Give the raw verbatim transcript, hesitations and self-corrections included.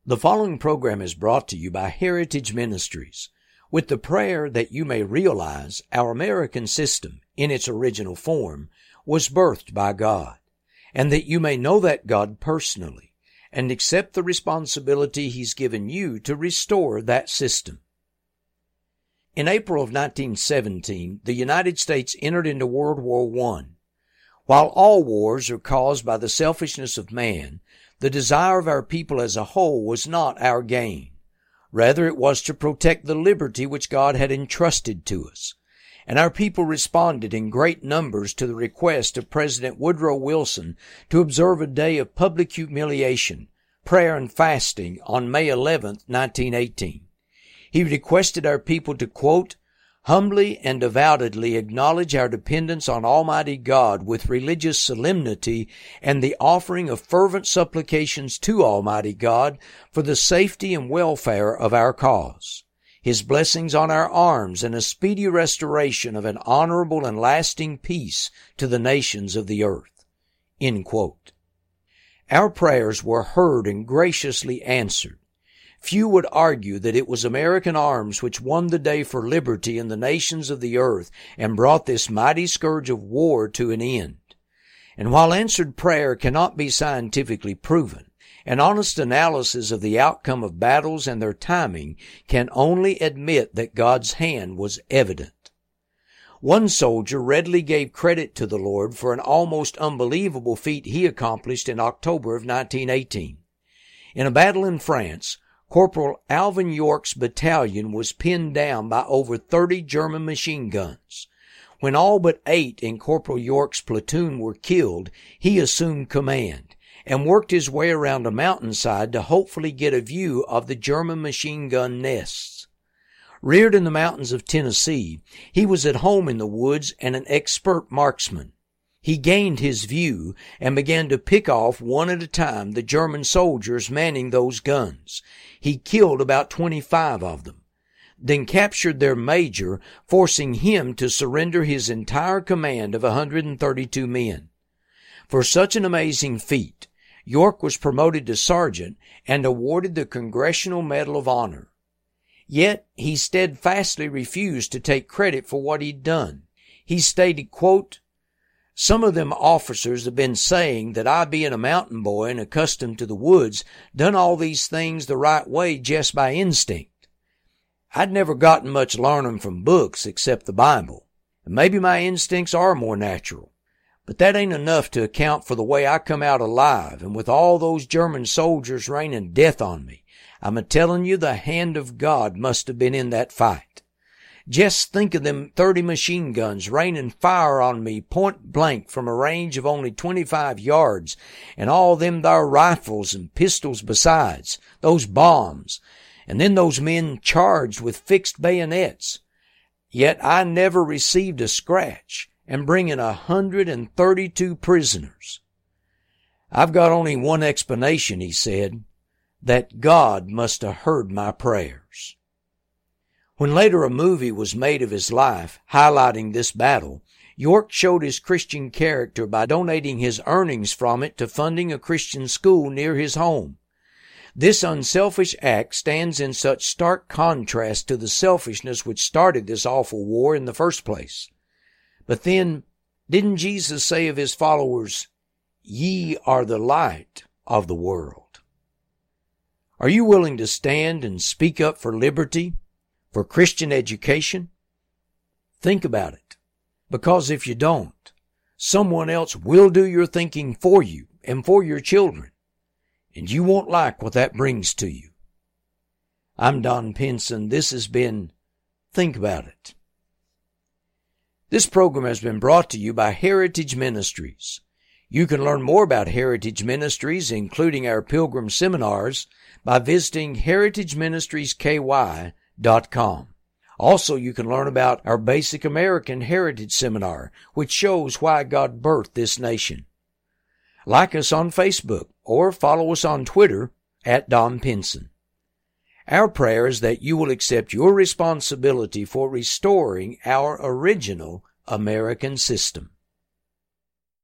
The following program is brought to you by Heritage Ministries, with the prayer that you may realize our American system, in its original form, was birthed by God, and that you may know that God personally and accept the responsibility He's given you to restore that system. In April of nineteen seventeen, the United States entered into World War One. While all wars are caused by the selfishness of man, the desire of our people as a whole was not our gain. Rather, it was to protect the liberty which God had entrusted to us. And our people responded in great numbers to the request of President Woodrow Wilson to observe a day of public humiliation, prayer and fasting on May eleventh, nineteen eighteen. He requested our people to, quote, humbly and devoutly acknowledge our dependence on Almighty God with religious solemnity and the offering of fervent supplications to Almighty God for the safety and welfare of our cause, His blessings on our arms, and a speedy restoration of an honorable and lasting peace to the nations of the earth. End quote. Our prayers were heard and graciously answered. Few would argue that it was American arms which won the day for liberty in the nations of the earth and brought this mighty scourge of war to an end. And while answered prayer cannot be scientifically proven, an honest analysis of the outcome of battles and their timing can only admit that God's hand was evident. One soldier readily gave credit to the Lord for an almost unbelievable feat he accomplished in October of nineteen eighteen. In a battle in France, Corporal Alvin York's battalion was pinned down by over thirty German machine guns. When all but eight in Corporal York's platoon were killed, he assumed command and worked his way around a mountainside to hopefully get a view of the German machine gun nests. Reared in the mountains of Tennessee, he was at home in the woods and an expert marksman. He gained his view and began to pick off one at a time the German soldiers manning those guns. He killed about twenty-five of them, then captured their major, forcing him to surrender his entire command of one hundred thirty-two men. For such an amazing feat, York was promoted to sergeant and awarded the Congressional Medal of Honor. Yet he steadfastly refused to take credit for what he'd done. He stated, quote, some of them officers have been saying that I, being a mountain boy and accustomed to the woods, done all these things the right way just by instinct. I'd never gotten much learning from books except the Bible, and maybe my instincts are more natural. But that ain't enough to account for the way I come out alive, and with all those German soldiers raining death on me, I'm a-telling you the hand of God must have been in that fight. Just think of them thirty machine guns raining fire on me point blank from a range of only twenty-five yards, and all them thar rifles and pistols besides, those bombs, and then those men charged with fixed bayonets. Yet I never received a scratch, and bringing a hundred and thirty-two prisoners. I've got only one explanation, he said, that God must have heard my prayers. When later a movie was made of his life, highlighting this battle, York showed his Christian character by donating his earnings from it to funding a Christian school near his home. This unselfish act stands in such stark contrast to the selfishness which started this awful war in the first place. But then, didn't Jesus say of his followers, "Ye are the light of the world"? Are you willing to stand and speak up for liberty? For Christian education? Think about it, because if you don't, someone else will do your thinking for you and for your children, and you won't like what that brings to you. I'm Don Pinson. This has been Think About It. This program has been brought to you by Heritage Ministries. You can learn more about Heritage Ministries, including our Pilgrim Seminars, by visiting heritage ministries k y dot com. Also, you can learn about our Basic American Heritage Seminar, which shows why God birthed this nation. Like us on Facebook or follow us on Twitter at Don Pinson. Our prayer is that you will accept your responsibility for restoring our original American system.